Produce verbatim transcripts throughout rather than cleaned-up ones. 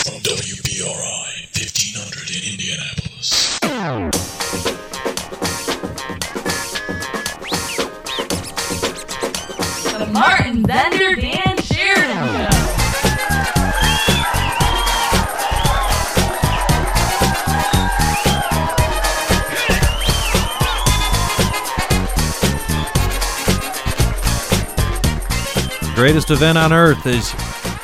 From W B R I fifteen hundred in Indianapolis. The Martin Bender Dan Sheridan Show. Greatest event on earth is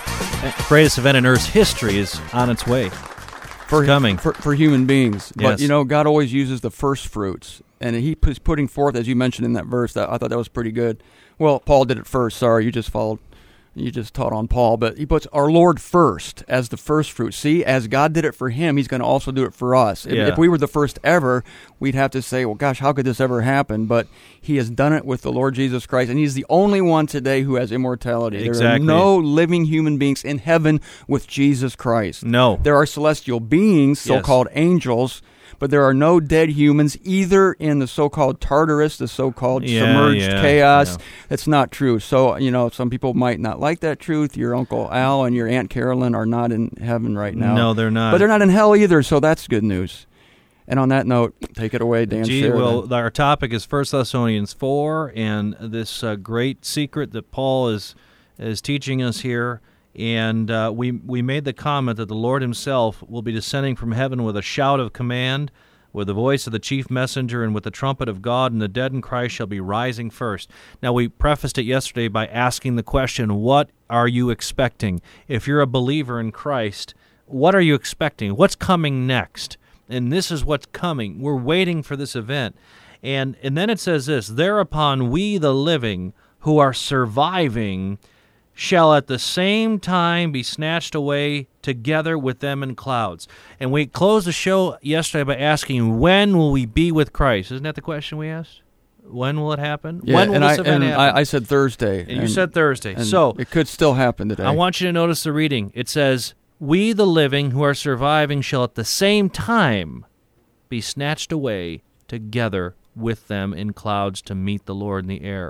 greatest event in Earth's history is on its way. For coming for, for human beings. But Yes. you know, God always uses the first fruits, and He was putting forth, as you mentioned in that verse. That I thought that was pretty good. Well, Paul did it first. Sorry, you just followed. You just taught on Paul, but he puts our Lord first as the first fruit. See, as God did it for him, he's going to also do it for us. If, Yeah. if we were the first ever, we'd have to say, well, gosh, how could this ever happen? But he has done it with the Lord Jesus Christ, and he's the only one today who has immortality. There Exactly. are no living human beings in heaven with Jesus Christ. No. There are celestial beings, so-called angels, but there are no dead humans either in the so-called Tartarus, the so-called Yeah, submerged yeah, chaos. yeah. That's not true. So, you know, some people might not like that truth. Your Uncle Al and your Aunt Carolyn are not in heaven right now. No, they're not. But they're not in hell either, so that's good news. And on that note, take it away, Dan Gee, Sheridan. well, our topic is First Thessalonians four, and this uh, great secret that Paul is is teaching us here. And uh, we we made the comment that the Lord himself will be descending from heaven with a shout of command, with the voice of the chief messenger, and with the trumpet of God, and the dead in Christ shall be rising first. Now, we prefaced it yesterday by asking the question, what are you expecting? If you're a believer in Christ, what are you expecting? What's coming next? And this is what's coming. We're waiting for this event. And and then it says this, thereupon we the living who are surviving shall at the same time be snatched away together with them in clouds. And we closed the show yesterday by asking, when will we be with Christ? Isn't that the question we asked? When will it happen? yeah, when will and this I, event and happen? I, I said Thursday. and you said Thursday. and So it could still happen today. I want you to notice the reading. It says, we the living who are surviving shall at the same time be snatched away together with them in clouds to meet the Lord in the air.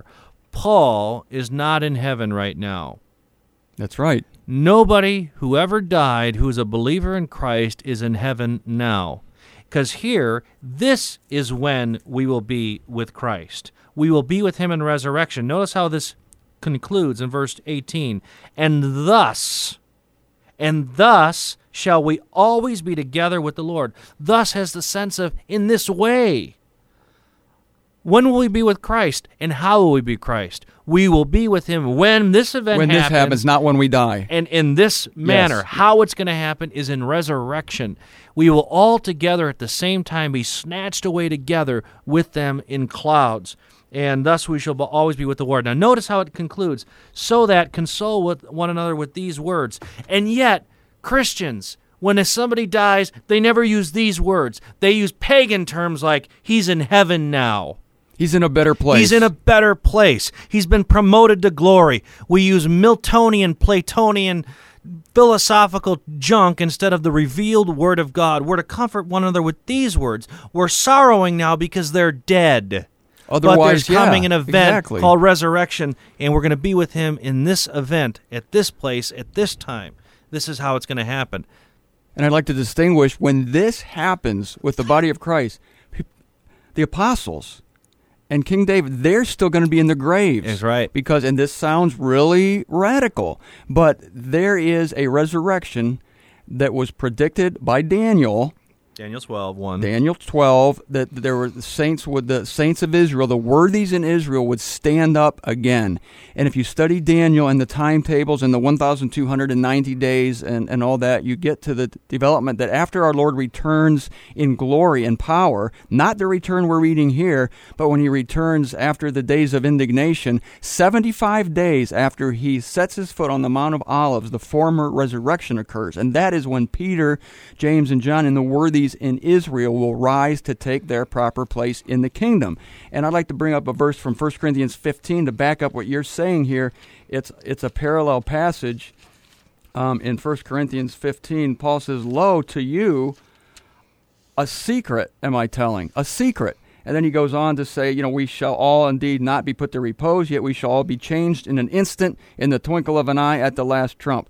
Paul is not in heaven right now. That's right. Nobody who ever died who is a believer in Christ is in heaven now. Because here, this is when we will be with Christ. We will be with him in resurrection. Notice how this concludes in verse eighteen. And thus, and thus shall we always be together with the Lord. Thus has the sense of in this way. When will we be with Christ, and how will we be Christ? We will be with him when this event When happens. this happens, not when we die. And in this manner, Yes. how it's going to happen is in resurrection. We will all together at the same time be snatched away together with them in clouds. And thus we shall be- always be with the Lord. Now notice how it concludes. So that console with one another with these words. And yet, Christians, when somebody dies, they never use these words. They use pagan terms like, he's in heaven now. He's in a better place. He's in a better place. He's been promoted to glory. We use Miltonian, Platonian, philosophical junk instead of the revealed Word of God. We're to comfort one another with these words. We're sorrowing now because they're dead. Otherwise, but there's coming yeah, an event exactly. called resurrection, and we're going to be with him in this event, at this place, at this time. This is how it's going to happen. And I'd like to distinguish when this happens with the body of Christ, pe- the apostles and King David, they're still going to be in the graves. That's right. Because, and this sounds really radical, but there is a resurrection that was predicted by Daniel. Daniel twelve, one. Daniel twelve, that there were the saints would the saints of Israel, the worthies in Israel would stand up again. And if you study Daniel and the timetables and the one thousand two hundred ninety days and, and all that, you get to the development that after our Lord returns in glory and power, not the return we're reading here, but when he returns after the days of indignation, seventy-five days after he sets his foot on the Mount of Olives, the former resurrection occurs. And that is when Peter, James, and John and the worthies in Israel will rise to take their proper place in the kingdom. And I'd like to bring up a verse from First Corinthians fifteen to back up what you're saying here. It's it's a parallel passage um, in First Corinthians fifteen. Paul says, "Lo, to you a secret am I telling, a secret." And then he goes on to say, you know, we shall all indeed not be put to repose, yet we shall all be changed in an instant, in the twinkle of an eye, at the last trump.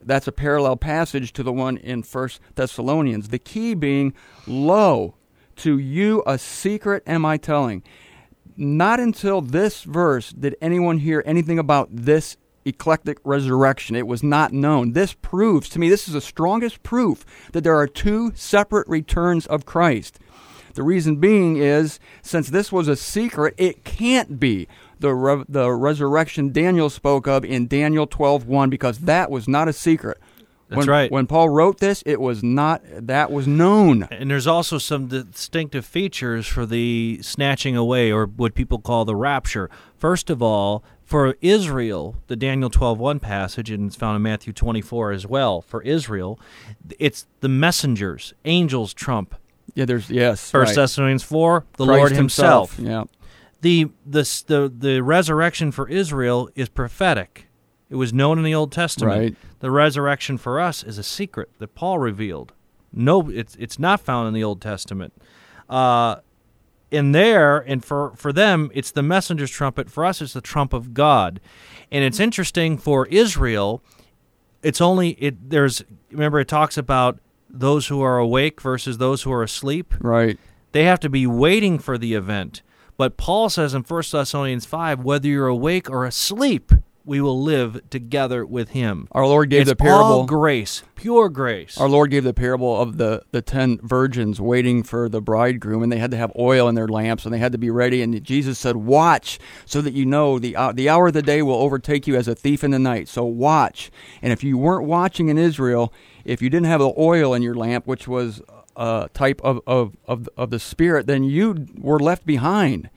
that's a parallel passage to the one in First Thessalonians. The key being, lo, to you a secret am I telling. Not until this verse did anyone hear anything about this eclectic resurrection. It was not known. This proves, to me, this is the strongest proof that there are two separate returns of Christ. The reason being is, since this was a secret, it can't be the re- the resurrection Daniel spoke of in Daniel twelve one, because that was not a secret. That's when, right. When Paul wrote this, it was not, that was known. And there's also some distinctive features for the snatching away, or what people call the rapture. First of all, for Israel, the Daniel twelve one passage, and it's found in Matthew twenty-four as well, for Israel, it's the messengers, angels trump. Yeah, there's, yes. First right. Thessalonians four, the Christ Lord himself. himself. Yeah. The, the, the, the resurrection for Israel is prophetic. It was known in the Old Testament. Right. The resurrection for us is a secret that Paul revealed. No, it's it's not found in the Old Testament. Uh, in there, and for, for them, it's the messenger's trumpet. For us, it's the trump of God. And it's interesting for Israel. It's only it. There's remember it talks about those who are awake versus those who are asleep. Right. They have to be waiting for the event. But Paul says in First Thessalonians five, whether you're awake or asleep, we will live together with him. Our Lord gave it's the parable. all grace, pure grace. Our Lord gave the parable of the, the ten virgins waiting for the bridegroom, and they had to have oil in their lamps, and they had to be ready. And Jesus said, watch, so that you know the, uh, the hour of the day will overtake you as a thief in the night. So watch. And if you weren't watching in Israel, if you didn't have the oil in your lamp, which was a type of, of, of, of the Spirit, then you were left behind.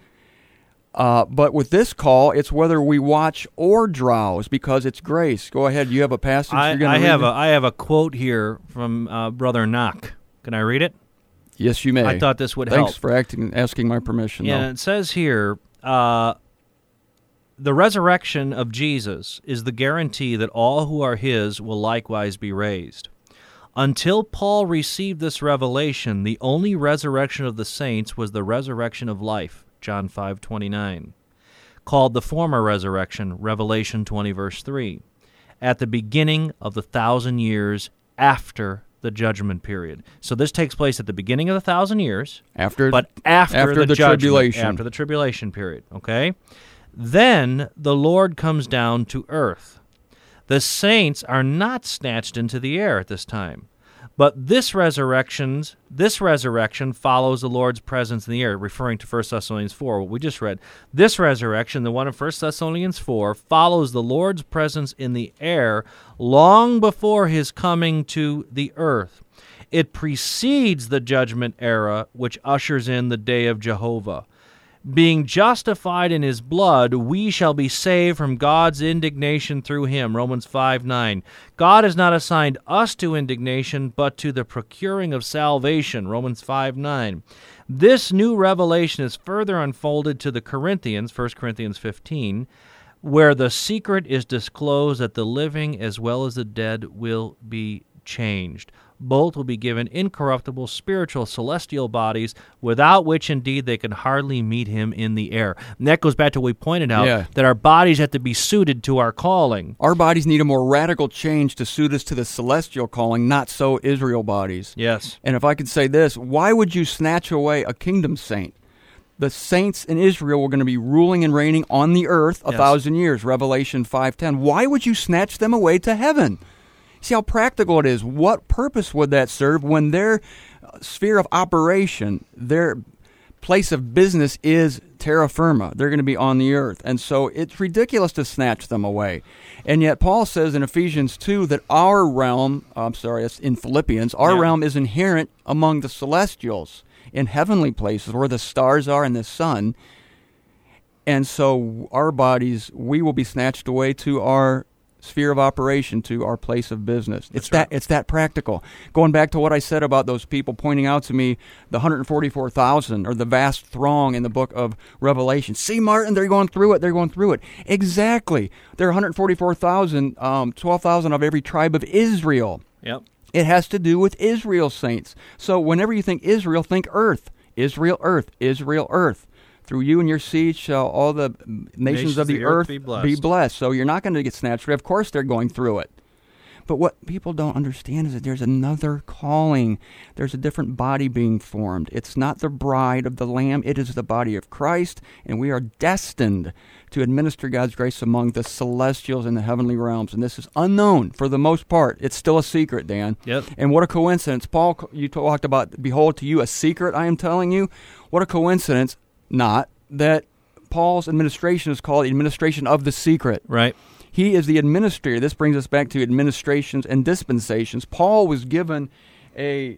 Uh, but with this call, it's whether we watch or drowse, because it's grace. Go ahead. You have a passage I, you're going I to read? have a I have a quote here from uh, Brother Knock. Can I read it? Yes, you may. I thought this would Thanks help. for acting, asking my permission. Yeah, though. it says here, uh, the resurrection of Jesus is the guarantee that all who are his will likewise be raised. Until Paul received this revelation, the only resurrection of the saints was the resurrection of life, John five twenty-nine, called the former resurrection, Revelation twenty, verse three, at the beginning of the thousand years after the judgment period. So this takes place at the beginning of the thousand years, After, but after, after the, the judgment, tribulation. after the tribulation period, okay? Then the Lord comes down to earth. The saints are not snatched into the air at this time. But this resurrections, this resurrection follows the Lord's presence in the air, referring to First Thessalonians four, what we just read. This resurrection, the one in First Thessalonians four, follows the Lord's presence in the air long before his coming to the earth. It precedes the judgment era, which ushers in the day of Jehovah. Being justified in his blood, we shall be saved from God's indignation through him, Romans five nine. God has not assigned us to indignation, but to the procuring of salvation, Romans five nine. This new revelation is further unfolded to the Corinthians, First Corinthians fifteen, where the secret is disclosed that the living as well as the dead will be changed. Both will be given incorruptible, spiritual, celestial bodies, without which indeed they can hardly meet him in the air. And that goes back to what we pointed out, Yeah. that our bodies have to be suited to our calling. Our bodies need a more radical change to suit us to the celestial calling, not so Israel bodies. Yes. And if I could say this, why would you snatch away a kingdom saint? The saints in Israel were going to be ruling and reigning on the earth a Yes. thousand years, Revelation five ten. Why would you snatch them away to heaven? See how practical it is. What purpose would that serve when their sphere of operation, their place of business is terra firma? They're going to be on the earth. And so it's ridiculous to snatch them away. And yet Paul says in Ephesians two that our realm, I'm sorry, it's in Philippians, our Yeah. realm is inherent among the celestials, in heavenly places where the stars are and the sun. And so our bodies, we will be snatched away to our sphere of operation, to our place of business. It's that it's that practical. Going back to what I said about those people pointing out to me the one hundred forty-four thousand or the vast throng in the book of Revelation. See, Martin, they're going through it. They're going through it. Exactly. There are one hundred forty-four thousand, um, twelve thousand of every tribe of Israel. Yep. It has to do with Israel saints. So whenever you think Israel, think earth. Israel, earth. Israel, earth. Through you and your seed shall all the nations, Nations of the, earth, be be blessed. blessed. So you're not going to get snatched away. Of course they're going through it. But what people don't understand is that there's another calling. There's a different body being formed. It's not the bride of the Lamb. It is the body of Christ, and we are destined to administer God's grace among the celestials in the heavenly realms. And this is unknown for the most part. It's still a secret, Dan. Yep. And what a coincidence. Paul, you talked about, behold, to you a secret I am telling you. What a coincidence, not, that Paul's administration is called the administration of the secret. Right. He is the administrator. This brings us back to administrations and dispensations. Paul was given a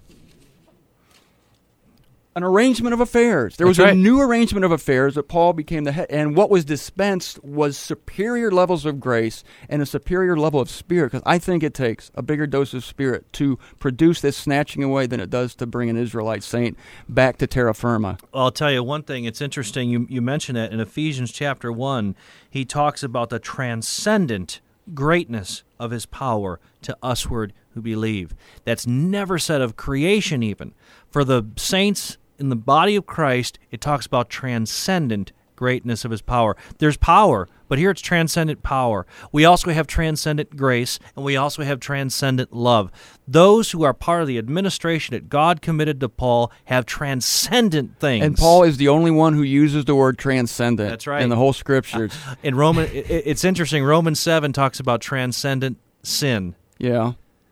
an arrangement of affairs. There was That's right. a new arrangement of affairs that Paul became the head. And what was dispensed was superior levels of grace and a superior level of spirit, because I think it takes a bigger dose of spirit to produce this snatching away than it does to bring an Israelite saint back to terra firma. Well, I'll tell you one thing. It's interesting. You, you mentioned that in Ephesians chapter one, he talks about the transcendent greatness of his power to usward who believe. That's never said of creation even. For the saints in the body of Christ, it talks about transcendent greatness of his power. There's power, but here it's transcendent power. We also have transcendent grace, and we also have transcendent love. Those who are part of the administration that God committed to Paul have transcendent things. And Paul is the only one who uses the word transcendent. That's right. In the whole Scriptures. In Roman, it, it's interesting. Romans seven talks about transcendent sin. Yeah.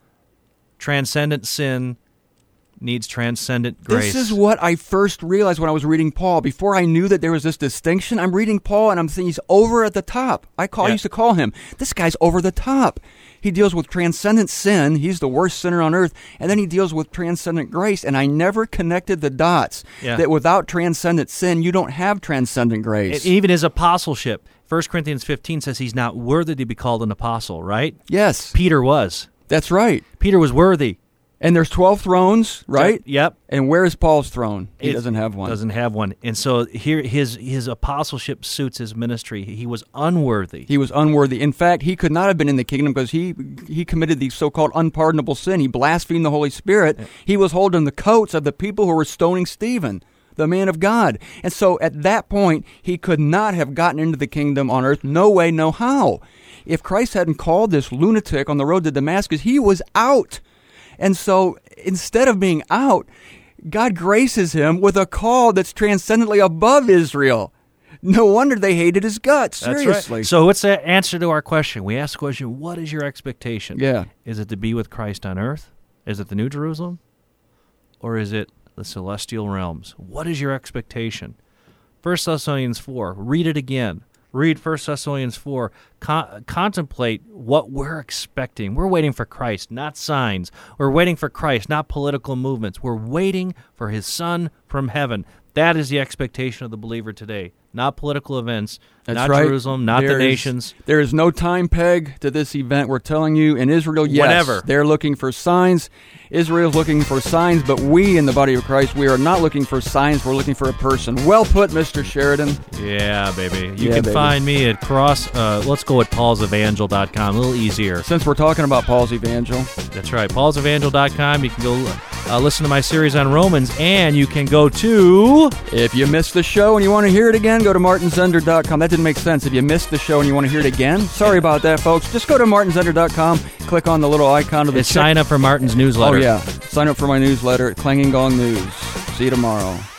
Transcendent sin needs transcendent grace. This is what I first realized when I was reading Paul. Before I knew that there was this distinction, I'm reading Paul and I'm thinking he's over at the top. I call, Yeah. I used to call him, this guy's over the top. He deals with transcendent sin. He's the worst sinner on earth. And then he deals with transcendent grace. And I never connected the dots Yeah. that without transcendent sin, you don't have transcendent grace. And even his apostleship. First Corinthians fifteen says he's not worthy to be called an apostle, right? Yes, Peter was. that's right. Peter was worthy. And there's twelve thrones, right? Yep. And where is Paul's throne? He It doesn't have one. Doesn't have one. And so here his his apostleship suits his ministry. He was unworthy. He was unworthy. In fact, he could not have been in the kingdom because he he committed the so-called unpardonable sin. He blasphemed the Holy Spirit. He was holding the coats of the people who were stoning Stephen, the man of God. And so at that point, he could not have gotten into the kingdom on earth. No way, no how. If Christ hadn't called this lunatic on the road to Damascus, he was out. And so instead of being out, God graces him with a call that's transcendently above Israel. No wonder they hated his guts. Seriously. That's right. So what's the answer to our question? We ask the question, what is your expectation? Yeah. Is it to be with Christ on earth? Is it the New Jerusalem? Or is it the celestial realms? What is your expectation? First Thessalonians four, read it again. Read First Thessalonians four. Con- contemplate what we're expecting. We're waiting for Christ, not signs. We're waiting for Christ, not political movements. We're waiting for his Son from heaven. That is the expectation of the believer today. Not political events, That's not right. Jerusalem, not There the is- nations. There is no time peg to this event. We're telling you, in Israel, yes, Whenever. they're looking for signs. Israel's looking for signs, but we in the body of Christ, we are not looking for signs. We're looking for a person. Well put, Mister Sheridan. Yeah, baby. You Yeah, can baby. find me at cross, uh, let's go at pauls evangel dot com. A little easier. Since we're talking about Paul's Evangel, That's right, pauls evangel dot com. You can go uh, listen to my series on Romans, and you can go to... if you missed the show and you want to hear it again, go to martin zender dot com. That didn't make sense. If you missed the show and you want to hear it again, sorry about that, folks. Just go to martin zender dot com, click on the little icon of the It's sign up for Martin's newsletter. Oh, yeah. Sign up for my newsletter at Clanging Gong News. See you tomorrow.